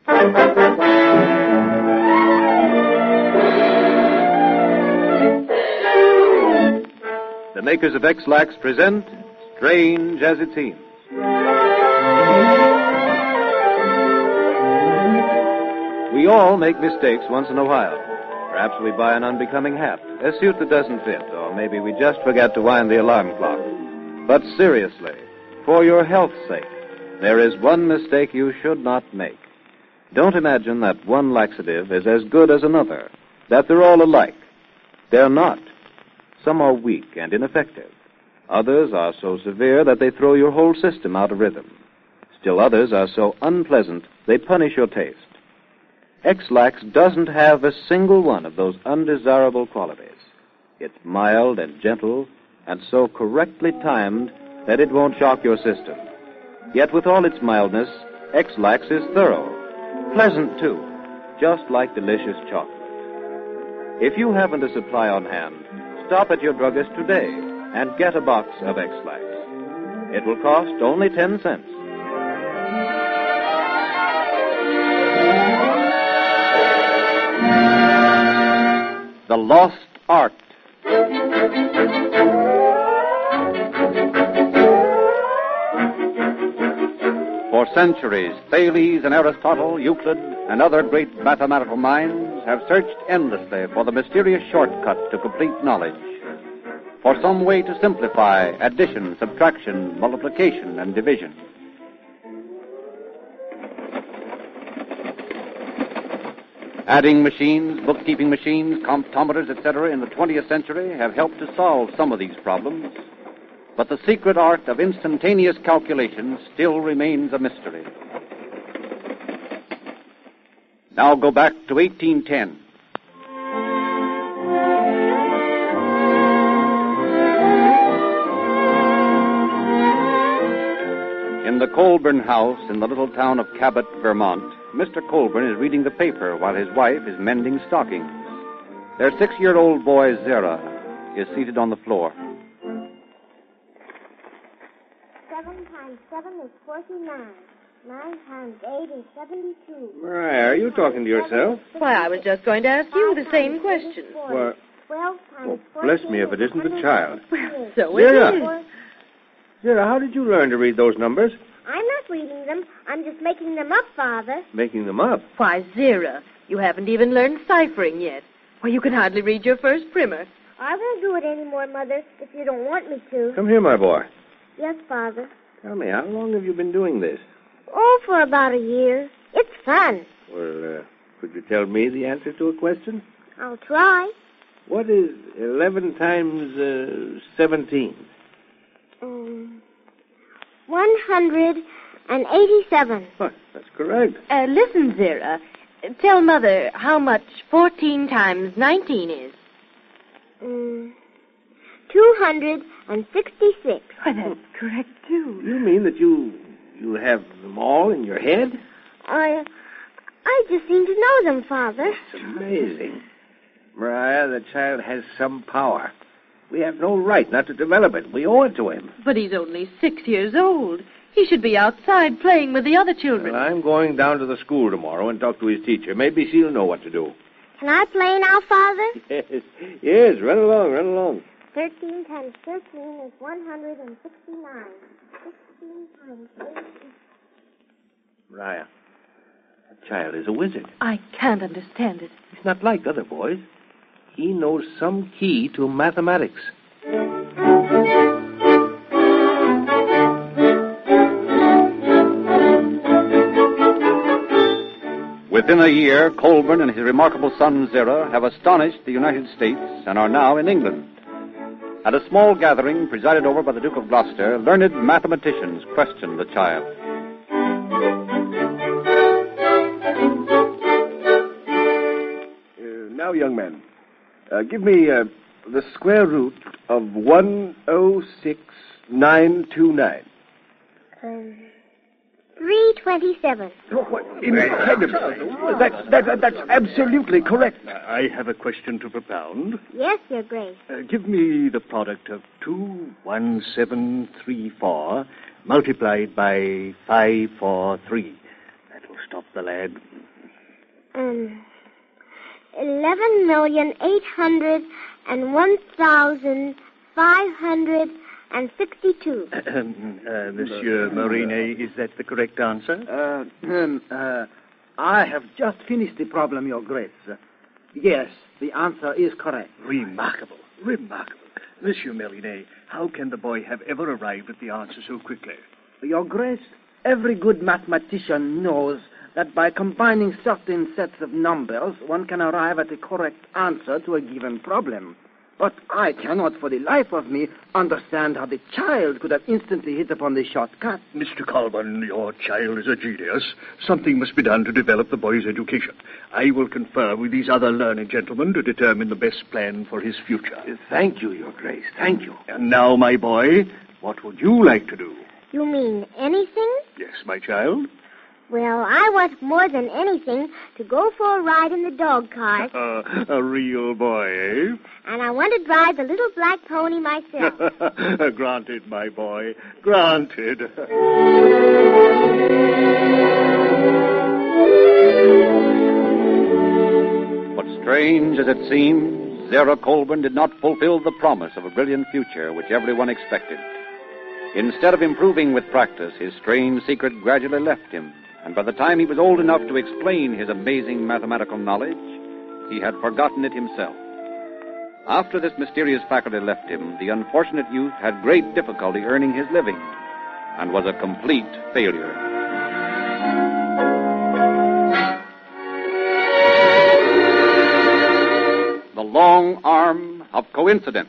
The makers of X-Lax present Strange as It Seems. We all make mistakes once in a while. Perhaps we buy an unbecoming hat, a suit that doesn't fit, or maybe we just forget to wind the alarm clock. But seriously, for your health's sake, there is one mistake you should not make. Don't imagine that one laxative is as good as another, that they're all alike. They're not. Some are weak and ineffective. Others are so severe that they throw your whole system out of rhythm. Still others are so unpleasant they punish your taste. X-Lax doesn't have a single one of those undesirable qualities. It's mild and gentle and so correctly timed that it won't shock your system. Yet with all its mildness, X-Lax is thorough. Pleasant, too, just like delicious chocolate. If you haven't a supply on hand, stop at your druggist today and get a box of X-Lax. It will cost only 10 cents. The Lost Art. For centuries, Thales and Aristotle, Euclid, and other great mathematical minds have searched endlessly for the mysterious shortcut to complete knowledge, for some way to simplify addition, subtraction, multiplication, and division. Adding machines, bookkeeping machines, comptometers, etc. in the 20th century have helped to solve some of these problems, but the secret art of instantaneous calculation still remains a mystery. Now go back to 1810. In the Colburn house in the little town of Cabot, Vermont, Mr. Colburn is reading the paper while his wife is mending stockings. Their 6-year-old boy, Zera, is seated on the floor. 7 times 7 is 49. 9 times 8 is 72. Mariah, are you talking to yourself? Why, I was just going to ask you the same question. Well, 12 times 14 bless me if it isn't the child. Well, so it Zera. is. Zera, how did you learn to read those numbers? I'm not reading them. I'm just making them up, Father. Making them up. Why, Zera, you haven't even learned ciphering yet. Well, you can hardly read your first primer. I won't do it anymore, Mother, if you don't want me to. Come here, my boy. Yes, Father. Tell me, how long have you been doing this? Oh, for about a year. It's fun. Well, could you tell me the answer to a question? I'll try. What is 11 times 17? 187. Oh, that's correct. Listen, Zera. Tell Mother how much 14 times 19 is. 266. Why, that's correct, too. You mean that you have them all in your head? I just seem to know them, Father. It's amazing. Mariah, the child has some power. We have no right not to develop it. We owe it to him. But he's only 6 years old. He should be outside playing with the other children. Well, I'm going down to the school tomorrow and talk to his teacher. Maybe she'll know what to do. Can I play now, Father? Yes, run along. 13 times 13 is 169. 16 times 8 is... Mariah, that child is a wizard. I can't understand it. He's not like other boys. He knows some key to mathematics. Within a year, Colburn and his remarkable son, Zera, have astonished the United States and are now in England. At a small gathering presided over by the Duke of Gloucester, learned mathematicians questioned the child. Now, young man, give me the square root of 106929. 327. Incredible. That's absolutely correct. I have a question to propound. Yes, Your Grace. Give me the product of 21734 multiplied by 543. That'll stop the lad. $11,801,562. Monsieur Marinet, is that the correct answer? I have just finished the problem, Your Grace. Yes, the answer is correct. Remarkable. Remarkable. Monsieur Marinet, how can the boy have ever arrived at the answer so quickly? Your Grace, every good mathematician knows that by combining certain sets of numbers, one can arrive at a correct answer to a given problem. But I cannot for the life of me understand how the child could have instantly hit upon the shortcut. Mr. Colburn, your child is a genius. Something must be done to develop the boy's education. I will confer with these other learned gentlemen to determine the best plan for his future. Thank you, Your Grace. Thank you. And now, my boy, what would you like to do? You mean anything? Yes, my child. Well, I want more than anything to go for a ride in the dog cart. A real boy, eh? And I want to drive the little black pony myself. Granted, my boy. Granted. But strange as it seems, Zara Colburn did not fulfill the promise of a brilliant future which everyone expected. Instead of improving with practice, his strange secret gradually left him. And by the time he was old enough to explain his amazing mathematical knowledge, he had forgotten it himself. After this mysterious faculty left him, the unfortunate youth had great difficulty earning his living and was a complete failure. The long arm of coincidence.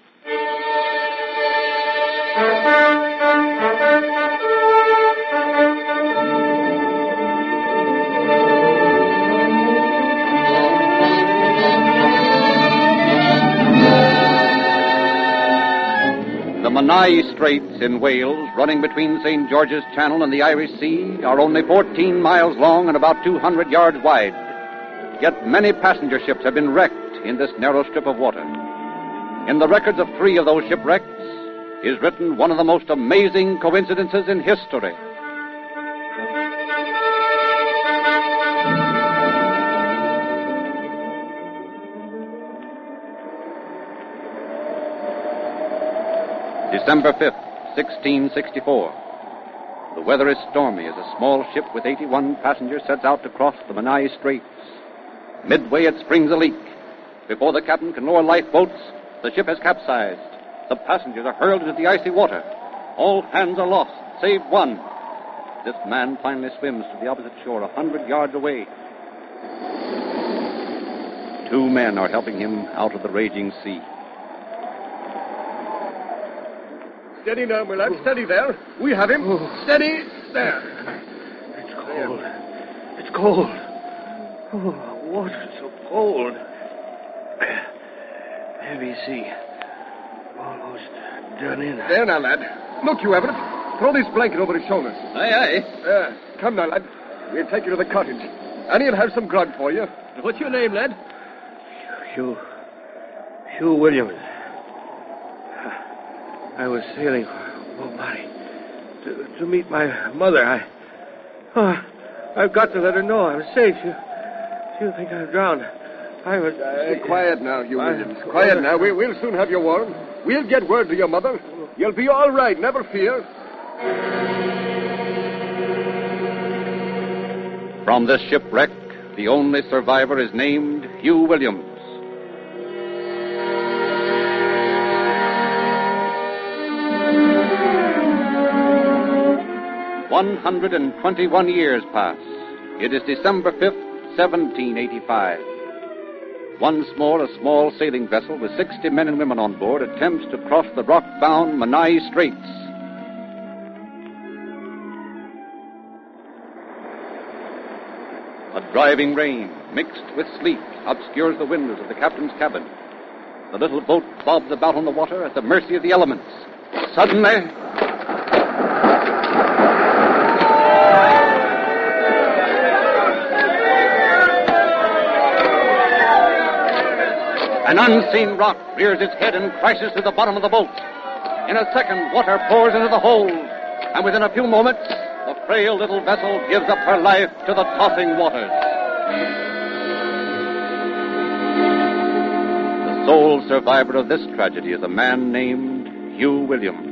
The Menai Straits in Wales, running between St. George's Channel and the Irish Sea, are only 14 miles long and about 200 yards wide. Yet many passenger ships have been wrecked in this narrow strip of water. In the records of 3 of those shipwrecks is written one of the most amazing coincidences in history. December 5th, 1664. The weather is stormy as a small ship with 81 passengers sets out to cross the Menai Straits. Midway, it springs a leak. Before the captain can lower lifeboats, the ship has capsized. The passengers are hurled into the icy water. All hands are lost, save one. This man finally swims to the opposite shore, 100 yards away. 2 men are helping him out of the raging sea. Steady now, my lad. Steady there. We have him. Steady there. It's cold. It's cold. Oh, water's so cold. Heavy sea. Almost done in. There now, lad. Look, you Everett. Throw this blanket over his shoulders. Aye, aye. Come now, lad. We'll take you to the cottage. Annie'll have some grog for you. What's your name, lad? Hugh Williams. I was sailing for Bobby to meet my mother. I've got to let her know I'm safe. She'll think I'm drowned. I was... Quiet now, Hugh Williams. Quiet now. We'll soon have you warm. We'll get word to your mother. You'll be all right, never fear. From this shipwreck, the only survivor is named Hugh Williams. 121 years pass. It is December 5th, 1785. Once more, a small sailing vessel with 60 men and women on board attempts to cross the rock-bound Menai Straits. A driving rain, mixed with sleet, obscures the windows of the captain's cabin. The little boat bobs about on the water at the mercy of the elements. Suddenly... an unseen rock rears its head and crashes to the bottom of the boat. In a second, water pours into the hold, and within a few moments, the frail little vessel gives up her life to the tossing waters. sole survivor of this tragedy is a man named Hugh Williams.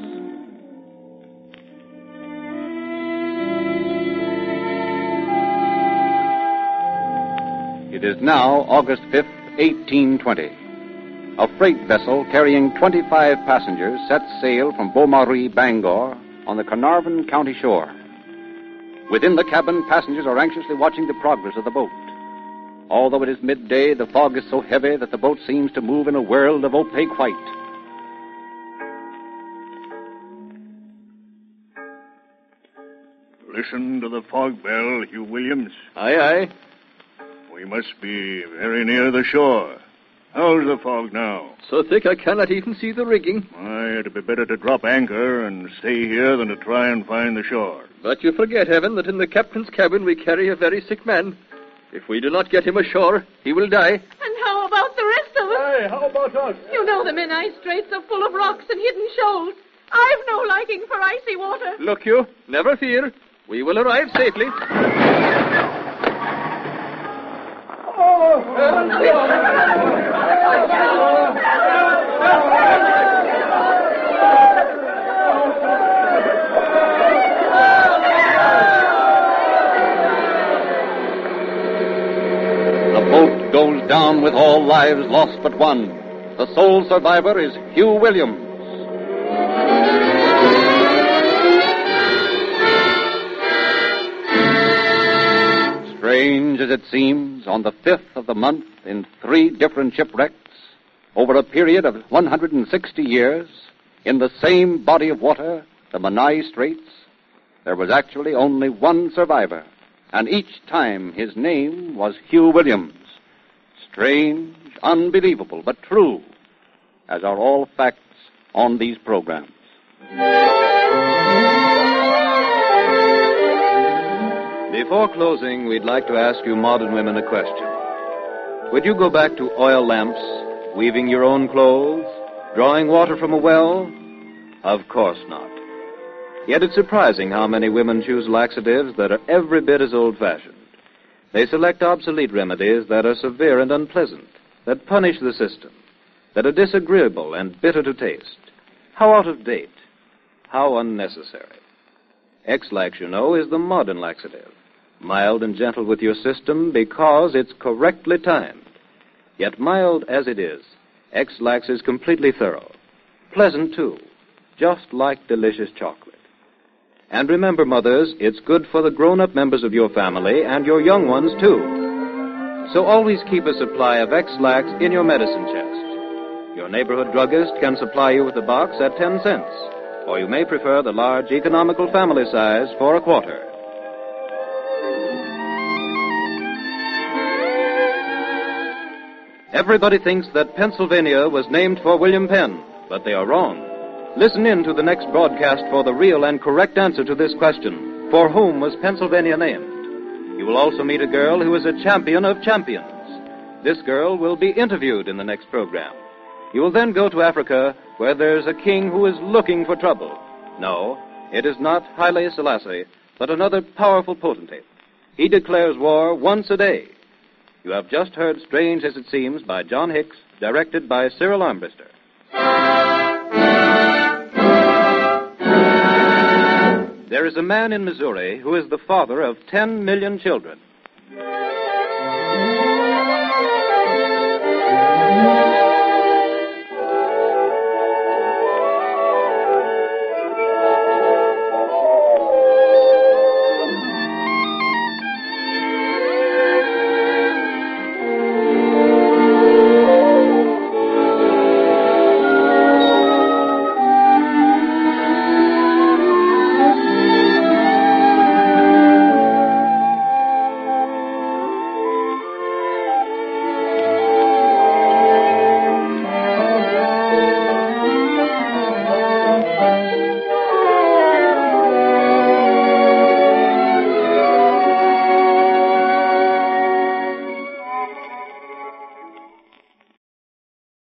It is now August 5th, 1820. A freight vessel carrying 25 passengers sets sail from Beaumaris, Bangor, on the Carnarvon County shore. Within the cabin, passengers are anxiously watching the progress of the boat. Although it is midday, the fog is so heavy that the boat seems to move in a world of opaque white. Listen to the fog bell, Hugh Williams. Aye, aye. We must be very near the shore. How's the fog now? So thick I cannot even see the rigging. Why, it'd be better to drop anchor and stay here than to try and find the shore. But you forget, Heaven, that in the captain's cabin we carry a very sick man. If we do not get him ashore, he will die. And how about the rest of us? Hey, how about us? You know the Menai Straits are full of rocks and hidden shoals. I've no liking for icy water. Look you, never fear. We will arrive safely. The boat goes down with all lives lost but one. The sole survivor is Hugh Williams. Strange as it seems, on the 5th of the month, in 3 different shipwrecks, over a period of 160 years, in the same body of water, the Menai Straits, there was actually only one survivor, and each time his name was Hugh Williams. Strange, unbelievable, but true, as are all facts on these programs. Before closing, we'd like to ask you modern women a question. Would you go back to oil lamps, weaving your own clothes, drawing water from a well? Of course not. Yet it's surprising how many women choose laxatives that are every bit as old-fashioned. They select obsolete remedies that are severe and unpleasant, that punish the system, that are disagreeable and bitter to taste. How out of date. How unnecessary. X-Lax, you know, is the modern laxative. Mild and gentle with your system because it's correctly timed. Yet mild as it is, X-Lax is completely thorough. Pleasant, too, just like delicious chocolate. And remember, mothers, it's good for the grown-up members of your family and your young ones, too. So always keep a supply of X-Lax in your medicine chest. Your neighborhood druggist can supply you with a box at 10 cents, or you may prefer the large economical family size for a quarter. Everybody thinks that Pennsylvania was named for William Penn, but they are wrong. Listen in to the next broadcast for the real and correct answer to this question. For whom was Pennsylvania named? You will also meet a girl who is a champion of champions. This girl will be interviewed in the next program. You will then go to Africa, where there's a king who is looking for trouble. No, it is not Haile Selassie, but another powerful potentate. He declares war once a day. You have just heard Strange as It Seems by John Hicks, directed by Cyril Armbruster. There is a man in Missouri who is the father of 10 million children.